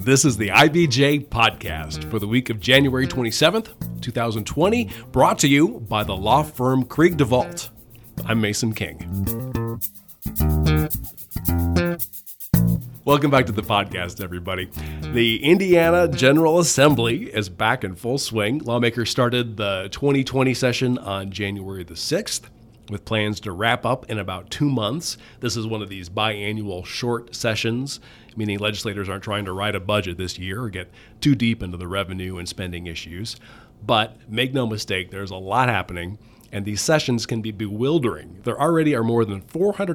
This is the IBJ podcast for the week of January 27th, 2020, brought to you by the law firm Krieg DeVault. I'm Mason King. Welcome back to the podcast, everybody. The Indiana General Assembly is back in full swing. Lawmakers started the 2020 session on January the 6th with plans to wrap up in about 2 months. This is one of these biannual short sessions, meaning legislators aren't trying to write a budget this year or get too deep into the revenue and spending issues. But make no mistake, there's a lot happening, and these sessions can be bewildering. There already are more than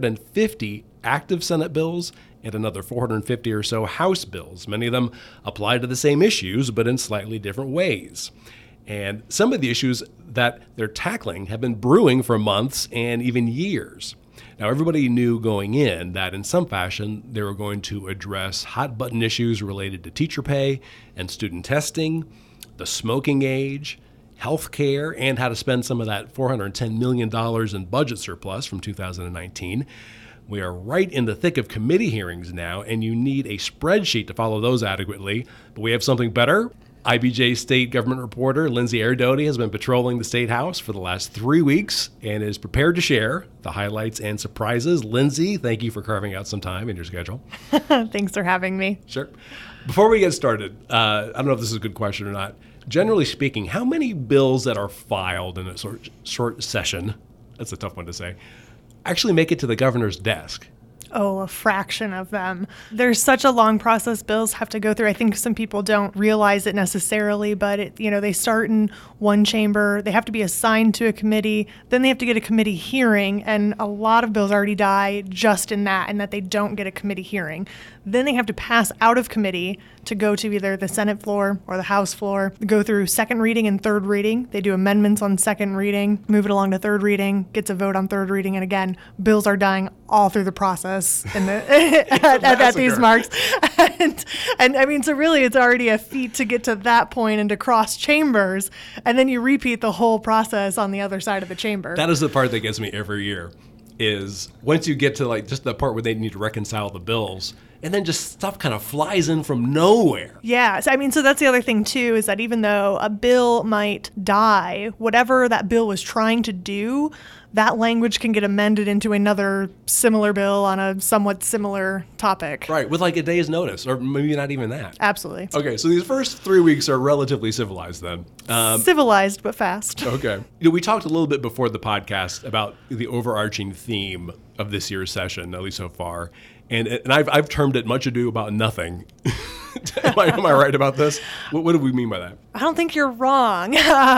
450 active Senate bills and another 450 or so House bills. Many of them apply to the same issues, but in slightly different ways. And some of the issues that they're tackling have been brewing for months and even years. Now, everybody knew going in that in some fashion they were going to address hot-button issues related to teacher pay and student testing, the smoking age, health care, and how to spend some of that $410 million in budget surplus from 2019. We are right in the thick of committee hearings now, and you need a spreadsheet to follow those adequately. But we have something better. IBJ state government reporter Lindsay Erdotti has been patrolling the State House for the last 3 weeks and is prepared to share the highlights and surprises. Lindsay, thank you for carving out some time in your schedule. Thanks for having me. Sure. Before we get started, I don't know if this is a good question or not. Generally speaking, how many bills that are filed in a short session, that's a tough one to say, actually make it to the governor's desk? Oh, a fraction of them. There's such a long process bills have to go through. I think some people don't realize it necessarily, but they start in one chamber. They have to be assigned to a committee. Then they have to get a committee hearing, and a lot of bills already die just in that, and that they don't get a committee hearing. Then they have to pass out of committee to go to either the Senate floor or the House floor, go through second reading and third reading. They do amendments on second reading, move it along to third reading, gets a vote on third reading, and again, bills are dying all through the process at these marks. And I mean, so really it's already a feat to get to that point and to cross chambers, and then you repeat the whole process on the other side of the chamber. That is the part that gets me every year, is once you get to just the part where they need to reconcile the bills, and then just stuff kind of flies in from nowhere. Yeah. So that's the other thing, too, is that even though a bill might die, whatever that bill was trying to do, that language can get amended into another similar bill on a somewhat similar topic. Right, with a day's notice, or maybe not even that. Absolutely. Okay, so these first 3 weeks are relatively civilized then. Civilized, but fast. Okay. We talked a little bit before the podcast about the overarching theme of this year's session, at least so far. And I've termed it Much Ado About Nothing. Am I right about this? What do we mean by that? I don't think you're wrong.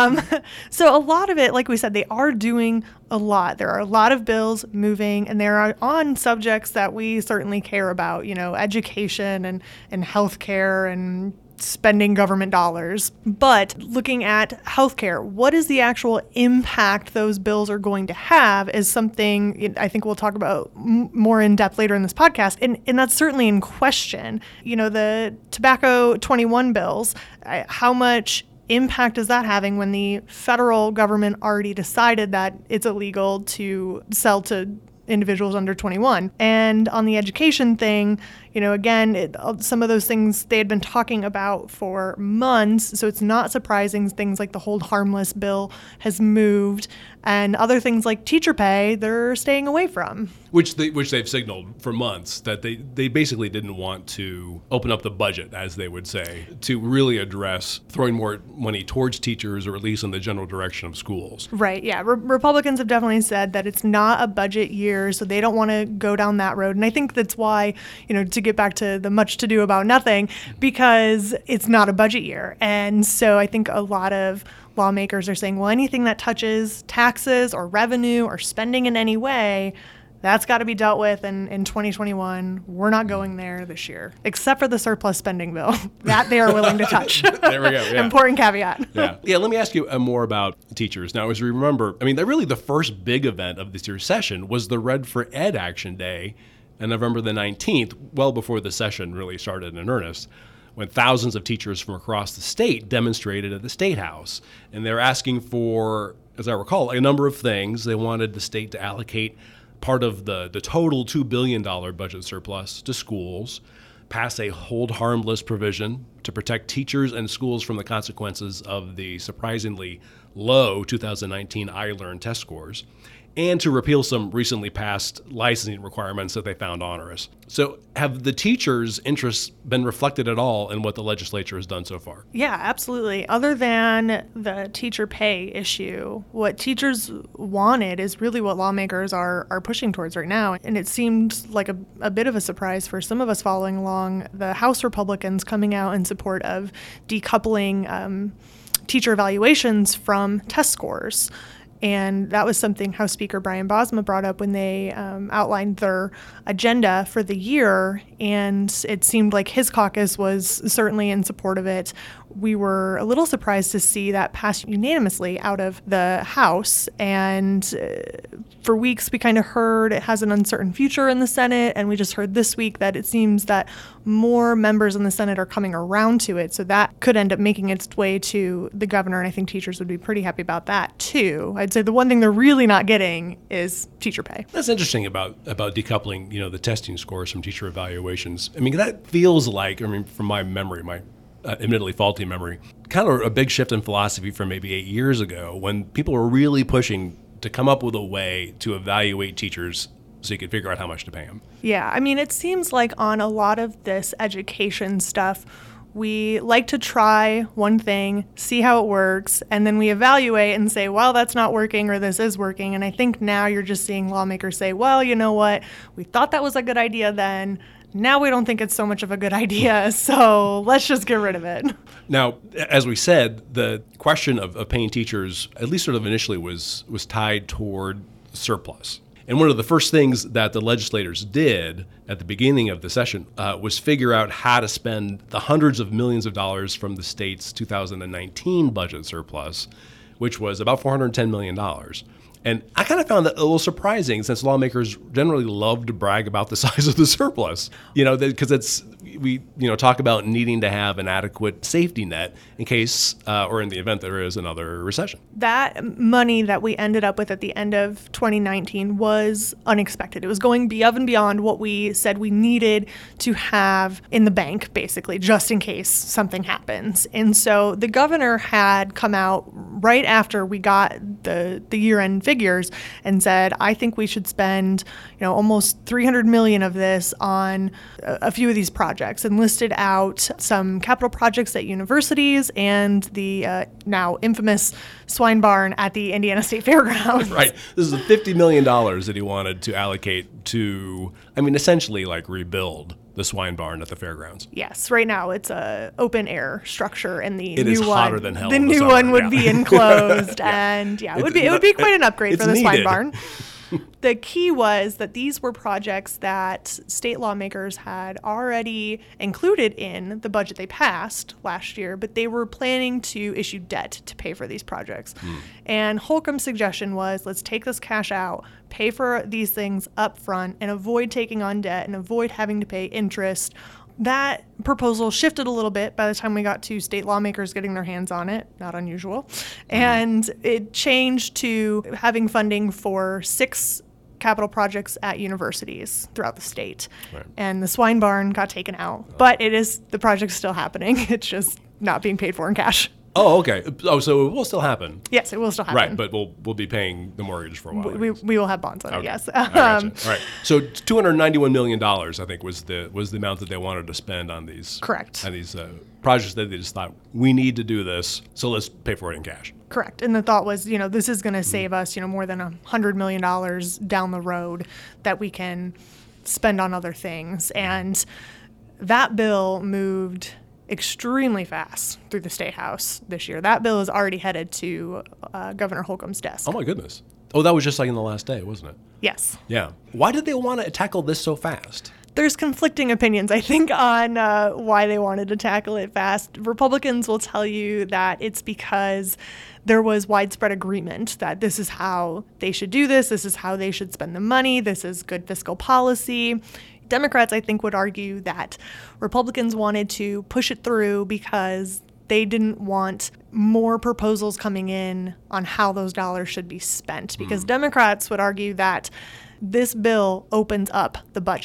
So a lot of it, like we said, they are doing a lot. There are a lot of bills moving, and they're on subjects that we certainly care about, education and healthcare and spending government dollars. But looking at healthcare, what is the actual impact those bills are going to have is something I think we'll talk about more in depth later in this podcast. And that's certainly in question. The Tobacco 21 bills, how much impact is that having when the federal government already decided that it's illegal to sell to individuals under 21? And on the education thing, again, some of those things they had been talking about for months, so it's not surprising things like the Hold Harmless bill has moved, and other things like teacher pay they're staying away from. Which they've signaled for months that they basically didn't want to open up the budget, as they would say, to really address throwing more money towards teachers, or at least in the general direction of schools. Right, yeah. Republicans have definitely said that it's not a budget year, so they don't want to go down that road. And I think that's why, to get back to the much to do about nothing, because it's not a budget year. And so I think a lot of lawmakers are saying, well, anything that touches taxes or revenue or spending in any way, that's got to be dealt with in 2021. We're not going there this year, except for the surplus spending bill that they are willing to touch. There we go. Yeah. Important caveat. Yeah. Let me ask you more about teachers. Now, as you remember, really the first big event of this year's session was the Red for Ed Action Day on November the 19th, well before the session really started in earnest, when thousands of teachers from across the state demonstrated at the State House. And they're asking for, as I recall, a number of things. They wanted the state to allocate part of the total $2 billion budget surplus to schools, pass a hold harmless provision to protect teachers and schools from the consequences of the surprisingly low 2019 iLearn test scores, and to repeal some recently passed licensing requirements that they found onerous. So have the teachers' interests been reflected at all in what the legislature has done so far? Yeah, absolutely. Other than the teacher pay issue, what teachers wanted is really what lawmakers are pushing towards right now. And it seemed like a bit of a surprise for some of us following along. The House Republicans coming out in support of decoupling teacher evaluations from test scores. And that was something House Speaker Brian Bosma brought up when they outlined their agenda for the year. And it seemed like his caucus was certainly in support of it. We were a little surprised to see that pass unanimously out of the House. And for weeks, we kind of heard it has an uncertain future in the Senate. And we just heard this week that it seems that more members in the Senate are coming around to it. So that could end up making its way to the governor. And I think teachers would be pretty happy about that, too. I'd say the one thing they're really not getting is teacher pay. That's interesting about decoupling, the testing scores from teacher evaluations. I mean, that feels like, from my memory, my admittedly faulty memory, kind of a big shift in philosophy from maybe 8 years ago when people were really pushing to come up with a way to evaluate teachers so you could figure out how much to pay them. Yeah, it seems like on a lot of this education stuff, we like to try one thing, see how it works, and then we evaluate and say, well, that's not working or this is working. And I think now you're just seeing lawmakers say, well, you know what? We thought that was a good idea then. Now we don't think it's so much of a good idea, so let's just get rid of it. Now, as we said, the question of paying teachers, at least sort of initially, was tied toward surplus. And one of the first things that the legislators did at the beginning of the session was figure out how to spend the hundreds of millions of dollars from the state's 2019 budget surplus, which was about $410 million. And I kind of found that a little surprising since lawmakers generally love to brag about the size of the surplus, because we talk about needing to have an adequate safety net in case or in the event there is another recession. That money that we ended up with at the end of 2019 was unexpected. It was going above and beyond what we said we needed to have in the bank, basically, just in case something happens. And so the governor had come out right after we got the year-end figures and said, I think we should spend, almost $300 million of this on a few of these projects, and listed out some capital projects at universities and the now infamous swine barn at the Indiana State Fairgrounds. Right. This is the $50 million that he wanted to allocate to, essentially like rebuild the swine barn at the fairgrounds. Yes. Right now it's a open air structure, and the it new is one, hotter than hell the in the new summer. one would be enclosed, and it would be quite an upgrade for the swine barn. The key was that these were projects that state lawmakers had already included in the budget they passed last year, but they were planning to issue debt to pay for these projects. And Holcomb's suggestion was, let's take this cash out, pay for these things up front, and avoid taking on debt and avoid having to pay interest. That proposal shifted a little bit by the time we got to state lawmakers getting their hands on it, not unusual. And it changed to having funding for 6 capital projects at universities throughout the state. Right. And the swine barn got taken out. But the project's still happening. It's just not being paid for in cash. Oh, okay. Oh, so it will still happen. Yes, it will still happen. Right, but we'll be paying the mortgage for a while. We will have bonds on it, yes. I gotcha. All right. So $291 million, I think, was the amount that they wanted to spend on these. Correct. On these projects that they just thought, we need to do this, so let's pay for it in cash. Correct. And the thought was, this is going to save us, more than $100 million down the road that we can spend on other things. And that bill moved extremely fast through the State House this year. That bill is already headed to Governor Holcomb's desk. Oh, my goodness. Oh, that was just like in the last day, wasn't it? Yes. Yeah. Why did they want to tackle this so fast? There's conflicting opinions, I think, on why they wanted to tackle it fast. Republicans will tell you that it's because there was widespread agreement that this is how they should do this is how they should spend the money, this is good fiscal policy. Democrats, I think, would argue that Republicans wanted to push it through because they didn't want more proposals coming in on how those dollars should be spent. Because Democrats would argue that this bill opens up the budget.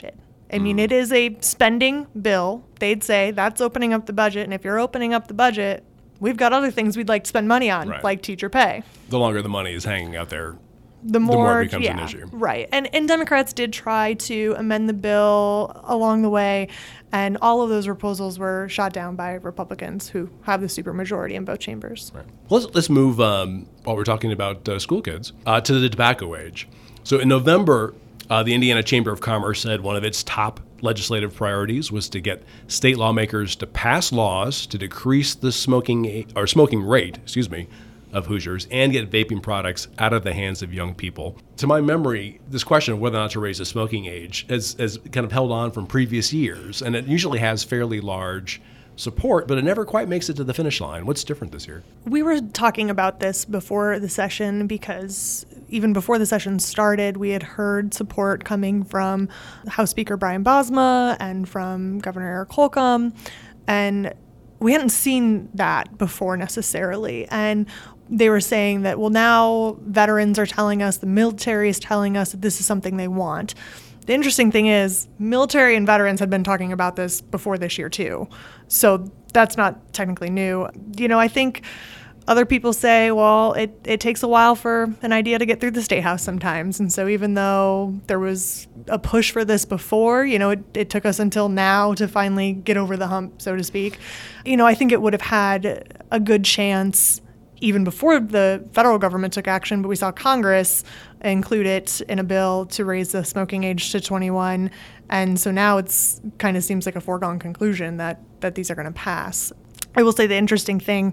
I mean, it is a spending bill. They'd say that's opening up the budget. And if you're opening up the budget, we've got other things we'd like to spend money on, like teacher pay. The longer the money is hanging out there, the more it becomes an issue. Right. And Democrats did try to amend the bill along the way, and all of those proposals were shot down by Republicans who have the supermajority in both chambers. Right. Let's move, while we're talking about school kids, to the tobacco age. So in November, the Indiana Chamber of Commerce said one of its top legislative priorities was to get state lawmakers to pass laws to decrease the smoking rate, of Hoosiers and get vaping products out of the hands of young people. To my memory, this question of whether or not to raise the smoking age has kind of held on from previous years, and it usually has fairly large support, but it never quite makes it to the finish line. What's different this year? We were talking about this before the session because even before the session started, we had heard support coming from House Speaker Brian Bosma and from Governor Eric Holcomb, and we hadn't seen that before necessarily. And they were saying that, well, now veterans are telling us, the military is telling us that this is something they want. The interesting thing is, military and veterans had been talking about this before this year, too. So that's not technically new. I think other people say, well, it takes a while for an idea to get through the State House sometimes. And so even though there was a push for this before, it took us until now to finally get over the hump, so to speak. I think it would have had a good chance even before the federal government took action, but we saw Congress include it in a bill to raise the smoking age to 21. And so now it's kind of seems like a foregone conclusion that these are going to pass. I will say the interesting thing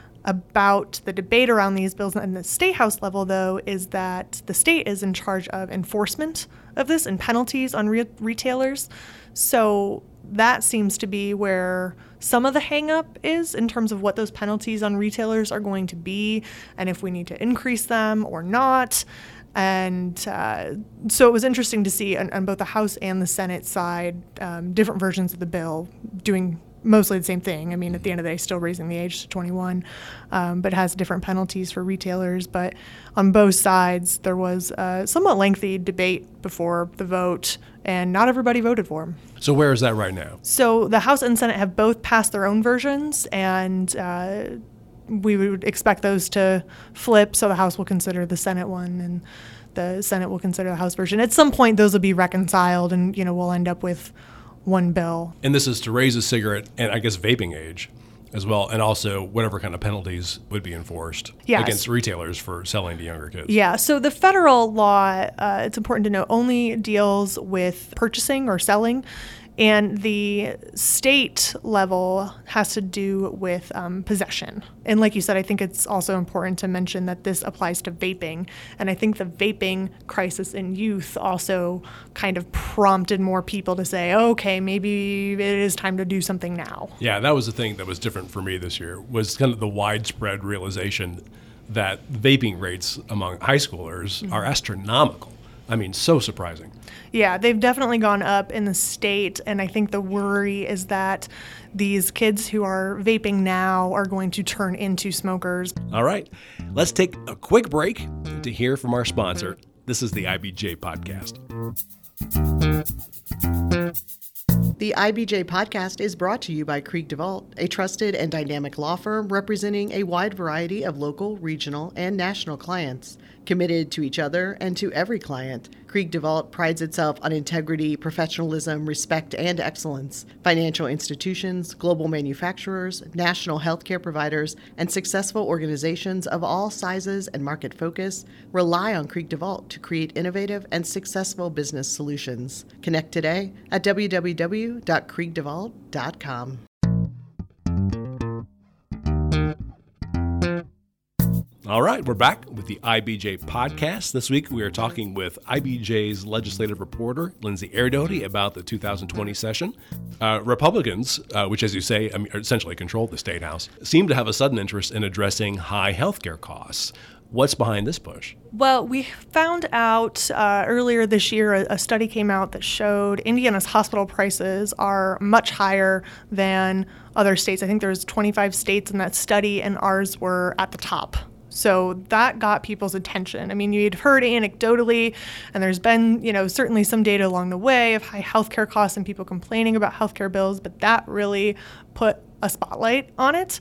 about the debate around these bills at the State House level, though, is that the state is in charge of enforcement of this and penalties on retailers. So that seems to be where some of the hang-up is in terms of what those penalties on retailers are going to be and if we need to increase them or not. And so it was interesting to see on both the House and the Senate side different versions of the bill doing mostly the same thing. I mean, at the end of the day, still raising the age to 21, but has different penalties for retailers. But on both sides, there was a somewhat lengthy debate before the vote, and not everybody voted for him. So where is that right now? So the House and Senate have both passed their own versions, and we would expect those to flip. So the House will consider the Senate one, and the Senate will consider the House version. At some point, those will be reconciled, and we'll end up with one bill. And this is to raise the cigarette and I guess vaping age as well, and also whatever kind of penalties would be enforced against retailers for selling to younger kids. Yeah, so the federal law, it's important to note, only deals with purchasing or selling, and the state level has to do with possession. And like you said, I think it's also important to mention that this applies to vaping. And I think the vaping crisis in youth also kind of prompted more people to say, okay, maybe it is time to do something now. Yeah, that was the thing that was different for me this year, was kind of the widespread realization that vaping rates among high schoolers are astronomical. I mean, so surprising. Yeah, they've definitely gone up in the state, and I think the worry is that these kids who are vaping now are going to turn into smokers. All right, let's take a quick break to hear from our sponsor. This is the IBJ Podcast. The IBJ Podcast is brought to you by Krieg DeVault, a trusted and dynamic law firm representing a wide variety of local, regional, and national clients. Committed to each other and to every client, Krieg DeVault prides itself on integrity, professionalism, respect, and excellence. Financial institutions, global manufacturers, national healthcare providers, and successful organizations of all sizes and market focus rely on Krieg DeVault to create innovative and successful business solutions. Connect today at www.kriegdevault.com. All right, we're back with the IBJ Podcast. This week we are talking with IBJ's legislative reporter, Lindsay Erdoty, about the 2020 session. Republicans, which as you say, essentially control the State House, seem to have a sudden interest in addressing high healthcare costs. What's behind this push? Well, we found out earlier this year, a study came out that showed Indiana's hospital prices are much higher than other states. I think there's 25 states in that study, and ours were at the top So that got people's attention. I mean, you'd heard anecdotally, and there's been, certainly some data along the way of high healthcare costs and people complaining about healthcare bills, but that really put a spotlight on it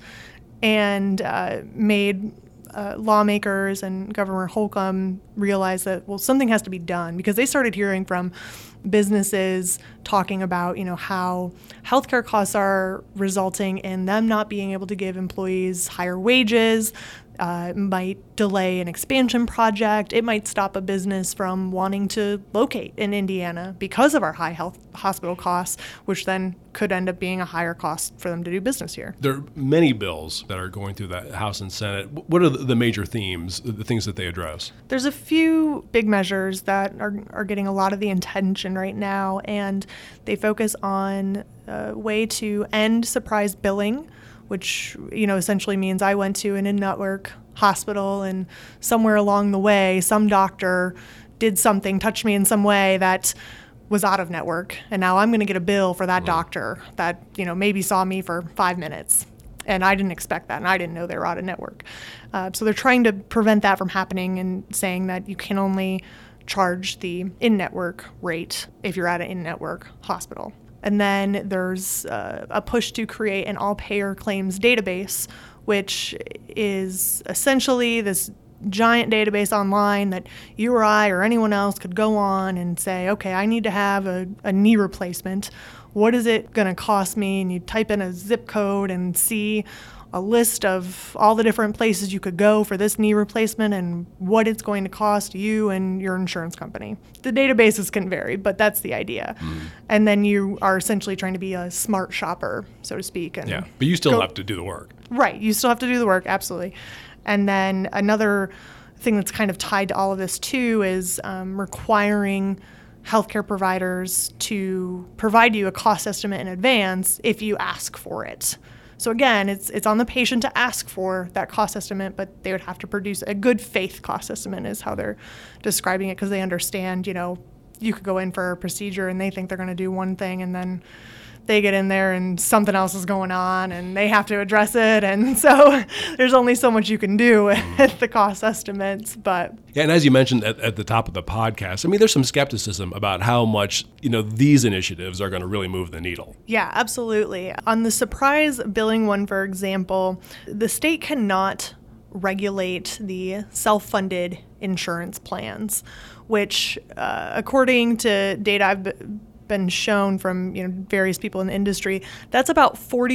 and made lawmakers and Governor Holcomb realize that, well, something has to be done, because they started hearing from businesses talking about, how healthcare costs are resulting in them not being able to give employees higher wages. Might delay an expansion project. It might stop a business from wanting to locate in Indiana because of our high hospital costs, which then could end up being a higher cost for them to do business here. There are many bills that are going through the House and Senate. What are the major themes, the things that they address? There's a few big measures that are getting a lot of the attention right now, and they focus on a way to end surprise billing, which, essentially means I went to an in-network hospital and somewhere along the way, some doctor did something, touched me in some way that was out of network. And now I'm going to get a bill for that doctor that, maybe saw me for 5 minutes. And I didn't expect that, and I didn't know they were out of network. So they're trying to prevent that from happening and saying that you can only charge the in-network rate if you're at an in-network hospital. And then there's a push to create an all-payer claims database, which is essentially this giant database online that you or I or anyone else could go on and say, okay, I need to have a knee replacement. What is it going to cost me? And you type in a zip code and see a list of all the different places you could go for this knee replacement and what it's going to cost you and your insurance company. The databases can vary, but that's the idea. And then you are essentially trying to be a smart shopper, so to speak. And yeah, but you still have to do the work. Right, you still have to do the work, absolutely. And then another thing that's kind of tied to all of this too is requiring healthcare providers to provide you a cost estimate in advance if you ask for it. So again, it's on the patient to ask for that cost estimate, but they would have to produce a good faith cost estimate is how they're describing it, because they understand, you could go in for a procedure and they think they're going to do one thing, and then they get in there and something else is going on and they have to address it. And so there's only so much you can do with the cost estimates. But yeah, and as you mentioned at the top of the podcast, I mean, there's some skepticism about how much, these initiatives are going to really move the needle. Yeah, absolutely. On the surprise billing one, for example, the state cannot regulate the self-funded insurance plans, which according to data I've been shown from various people in the industry, that's about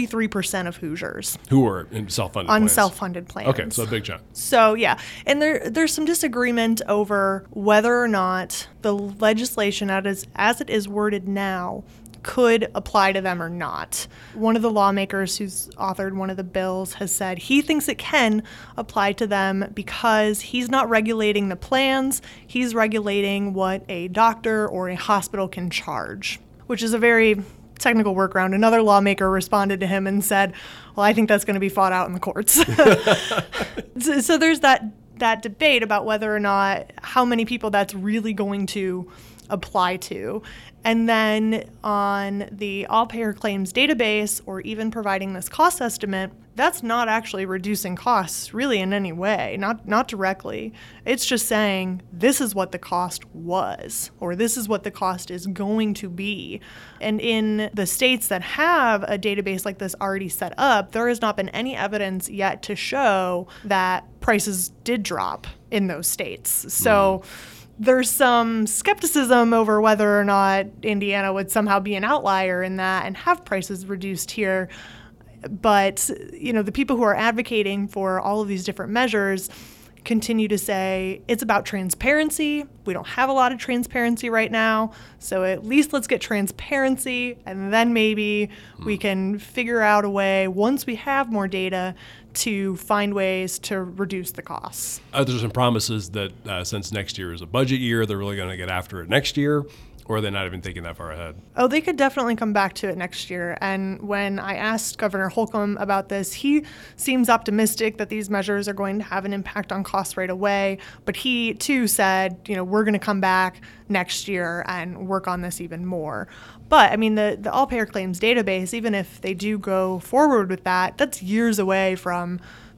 43% of Hoosiers who are in self-funded on plans. self-funded plans. Okay, so a big chunk. So yeah, and there's some disagreement over whether or not the legislation as it is worded now could apply to them or not. One of the lawmakers who's authored one of the bills has said he thinks it can apply to them because he's not regulating the plans, he's regulating what a doctor or a hospital can charge, which is a very technical workaround. Another lawmaker responded to him and said, well, I think that's going to be fought out in the courts. So there's that debate about whether or not how many people that's really going to apply to. And then on the all-payer claims database, or even providing this cost estimate, that's not actually reducing costs really in any way, not directly. It's just saying this is what the cost was, or this is what the cost is going to be. And in the states that have a database like this already set up, there has not been any evidence yet to show that prices did drop in those states. So there's some skepticism over whether or not Indiana would somehow be an outlier in that and have prices reduced here. But, the people who are advocating for all of these different measures continue to say it's about transparency. We don't have a lot of transparency right now, so at least let's get transparency, and then maybe we can figure out a way, once we have more data, to find ways to reduce the costs. There's some promises that since next year is a budget year, they're really going to get after it next year. Or are they not even thinking that far ahead? Oh, they could definitely come back to it next year. And when I asked Governor Holcomb about this, he seems optimistic that these measures are going to have an impact on costs right away. But he, too, said, we're going to come back next year and work on this even more. But, I mean, the all-payer claims database, even if they do go forward with that, that's years away from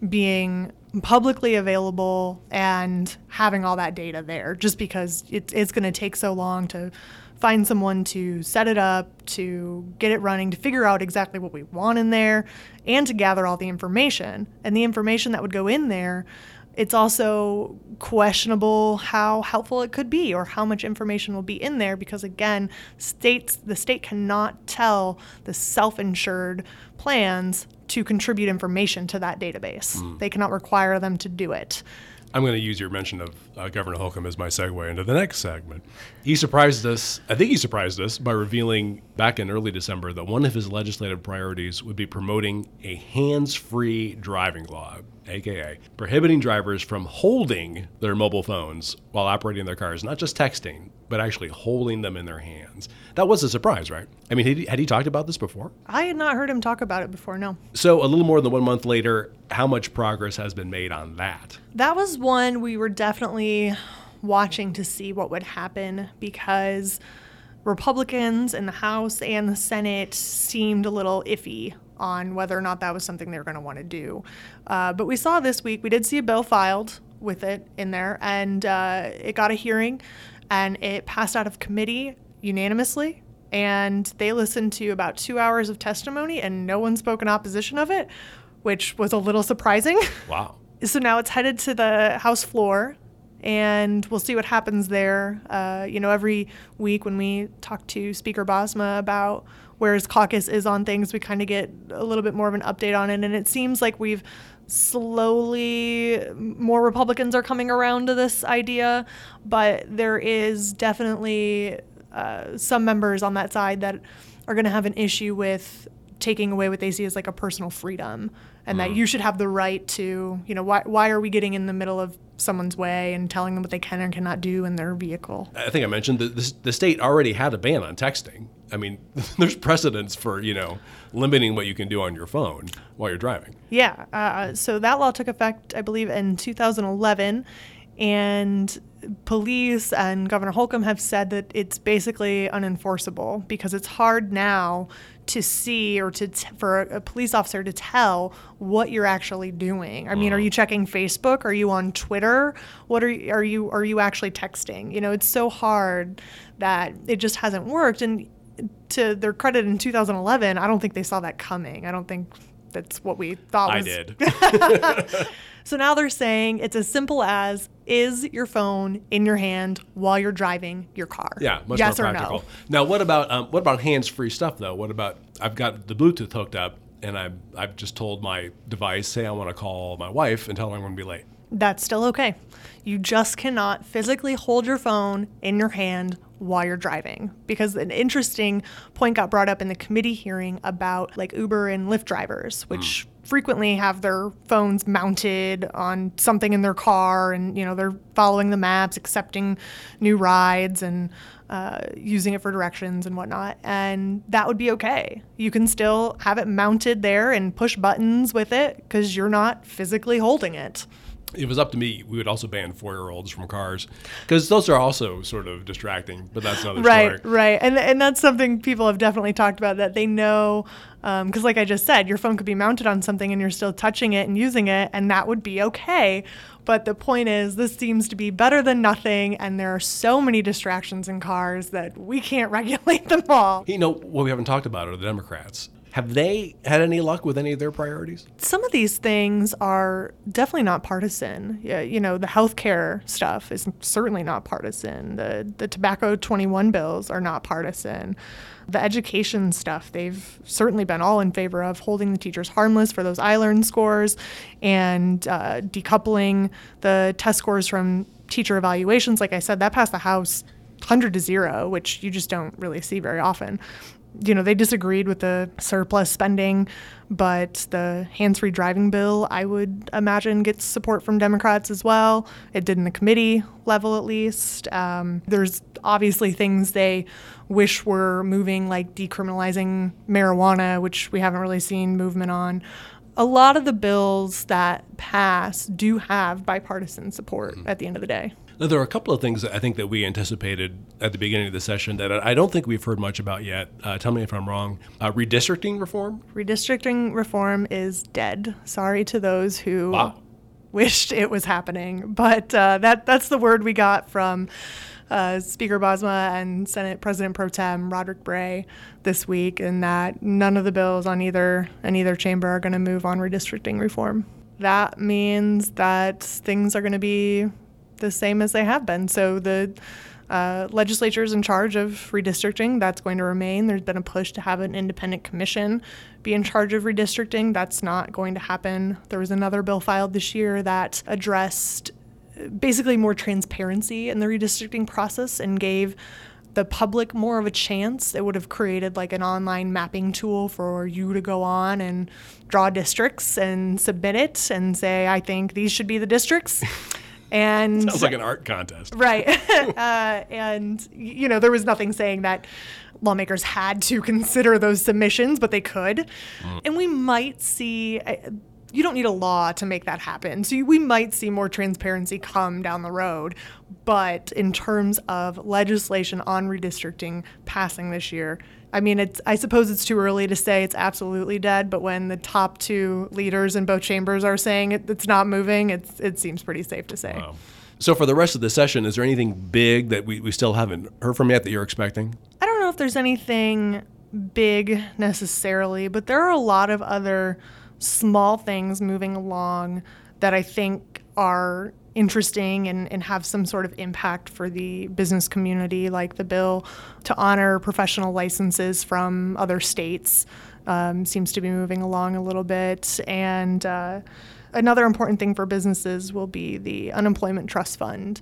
being publicly available and having all that data there, just because it's going to take so long to find someone to set it up, to get it running, to figure out exactly what we want in there, and to gather all the information. And the information that would go in there, it's also questionable how helpful it could be or how much information will be in there because, again, the state cannot tell the self-insured plans to contribute information to that database. They cannot require them to do it. I'm going to use your mention of Governor Holcomb as my segue into the next segment. He surprised us by revealing back in early December that one of his legislative priorities would be promoting a hands-free driving law, aka prohibiting drivers from holding their mobile phones while operating their cars, not just texting, but actually holding them in their hands. That was a surprise, right? I mean, had he talked about this before? I had not heard him talk about it before, no. So a little more than 1 month later, how much progress has been made on that? That was one we were definitely watching to see what would happen because Republicans in the House and the Senate seemed a little iffy on whether or not that was something they were going to want to do. But we saw this week, we did see a bill filed with it in there, and it got a hearing, and it passed out of committee unanimously. And they listened to about 2 hours of testimony, and no one spoke in opposition of it, which was a little surprising. Wow. So now it's headed to the House floor, and we'll see what happens there. Every week when we talk to Speaker Bosma about where his caucus is on things, we kind of get a little bit more of an update on it. And it seems like we've slowly, more Republicans are coming around to this idea, but there is definitely some members on that side that are going to have an issue with taking away what they see as like a personal freedom, and that you should have the right to, why are we getting in the middle of someone's way and telling them what they can and cannot do in their vehicle? I think I mentioned that the state already had a ban on texting. I mean, there's precedents for, limiting what you can do on your phone while you're driving. Yeah. So that law took effect, I believe, in 2011. And police and Governor Holcomb have said that it's basically unenforceable because it's hard now to see or for a police officer to tell what you're actually doing. I mean, are you checking Facebook? Are you on Twitter? What are you actually texting? It's so hard that it just hasn't worked. And to their credit, in 2011, I don't think they saw that coming. I don't think that's what we thought was. I did. So now they're saying it's as simple as, is your phone in your hand while you're driving your car? Yeah, much yes more or practical. No. Now, what about hands-free stuff, though? What about, I've got the Bluetooth hooked up, and I've just told my device, say I want to call my wife and tell her I'm going to be late. That's still okay. You just cannot physically hold your phone in your hand while you're driving, because an interesting point got brought up in the committee hearing about like Uber and Lyft drivers, which frequently have their phones mounted on something in their car, and they're following the maps, accepting new rides, and using it for directions and whatnot. And that would be okay. You can still have it mounted there and push buttons with it because you're not physically holding it. If it was up to me, we would also ban 4-year-olds from cars, because those are also sort of distracting, but that's another story. Right. And that's something people have definitely talked about, that they know, because like I just said, your phone could be mounted on something and you're still touching it and using it, and that would be okay. But the point is, this seems to be better than nothing, and there are so many distractions in cars that we can't regulate them all. What we haven't talked about are the Democrats. Have they had any luck with any of their priorities? Some of these things are definitely not partisan. The healthcare stuff is certainly not partisan. The tobacco 21 bills are not partisan. The education stuff, they've certainly been all in favor of holding the teachers harmless for those iLearn scores and decoupling the test scores from teacher evaluations. Like I said, that passed the House 100-0, which you just don't really see very often. They disagreed with the surplus spending, but the hands-free driving bill, I would imagine, gets support from Democrats as well. It did in the committee level, at least. There's obviously things they wish were moving, like decriminalizing marijuana, which we haven't really seen movement on. A lot of the bills that pass do have bipartisan support at the end of the day. Now, there are a couple of things that I think that we anticipated at the beginning of the session that I don't think we've heard much about yet. Tell me if I'm wrong. Redistricting reform? Redistricting reform is dead. Sorry to those who wished it was happening. But that's the word we got from Speaker Bosma and Senate President Pro Tem Roderick Bray this week, and that none of the bills in either chamber are going to move on redistricting reform. That means that things are going to be the same as they have been. So the legislature is in charge of redistricting. That's going to remain. There's been a push to have an independent commission be in charge of redistricting. That's not going to happen. There was another bill filed this year that addressed basically more transparency in the redistricting process and gave the public more of a chance. It would have created like an online mapping tool for you to go on and draw districts and submit it and say, I think these should be the districts. And sounds like an art contest. Right. And, there was nothing saying that lawmakers had to consider those submissions, but they could. And we might see, you don't need a law to make that happen. So we might see more transparency come down the road. But in terms of legislation on redistricting passing this year, I suppose it's too early to say it's absolutely dead, but when the top two leaders in both chambers are saying it's not moving, it seems pretty safe to say. Wow. So for the rest of the session, is there anything big that we still haven't heard from yet that you're expecting? I don't know if there's anything big necessarily, but there are a lot of other small things moving along that I think are interesting and have some sort of impact for the business community, like the bill to honor professional licenses from other states seems to be moving along a little bit. And another important thing for businesses will be the unemployment trust fund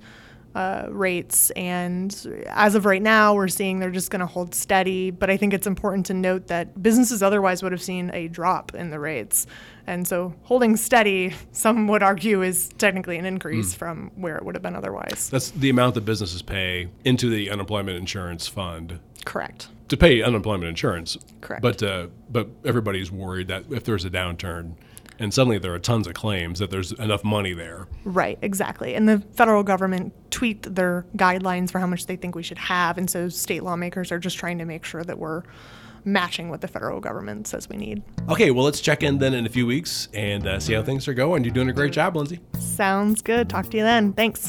rates. And as of right now, we're seeing they're just going to hold steady. But I think it's important to note that businesses otherwise would have seen a drop in the rates. And so holding steady, some would argue, is technically an increase from where it would have been otherwise. That's the amount that businesses pay into the unemployment insurance fund. Correct. To pay unemployment insurance. Correct. But everybody's worried that if there's a downturn, and suddenly there are tons of claims, that there's enough money there. Right, exactly. And the federal government tweaked their guidelines for how much they think we should have. And so state lawmakers are just trying to make sure that we're matching what the federal government says we need. Okay, well, let's check in then in a few weeks and see how things are going. You're doing a great job, Lindsay. Sounds good. Talk to you then. Thanks.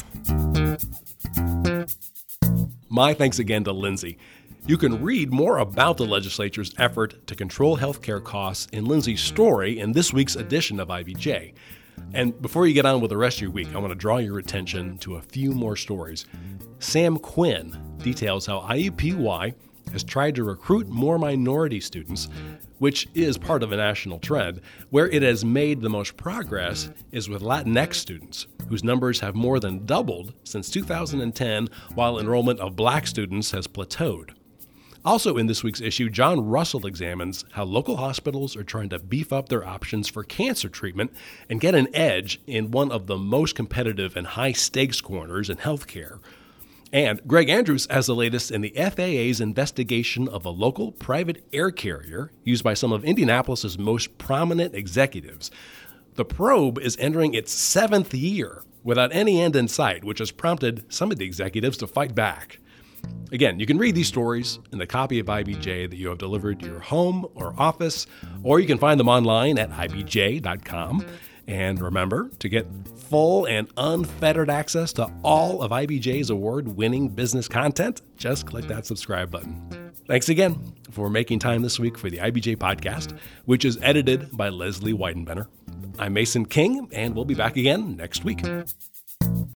My thanks again to Lindsay. You can read more about the legislature's effort to control healthcare costs in Lindsay's story in this week's edition of IBJ. And before you get on with the rest of your week, I want to draw your attention to a few more stories. Sam Quinn details how IUPUI has tried to recruit more minority students, which is part of a national trend. Where it has made the most progress is with Latinx students, whose numbers have more than doubled since 2010, while enrollment of Black students has plateaued. Also in this week's issue, John Russell examines how local hospitals are trying to beef up their options for cancer treatment and get an edge in one of the most competitive and high-stakes corners in healthcare. And Greg Andrews has the latest in the FAA's investigation of a local private air carrier used by some of Indianapolis's most prominent executives. The probe is entering its 7th year without any end in sight, which has prompted some of the executives to fight back. Again, you can read these stories in the copy of IBJ that you have delivered to your home or office, or you can find them online at ibj.com. And remember, to get full and unfettered access to all of IBJ's award-winning business content, just click that subscribe button. Thanks again for making time this week for the IBJ podcast, which is edited by Leslie Weidenbender. I'm Mason King, and we'll be back again next week.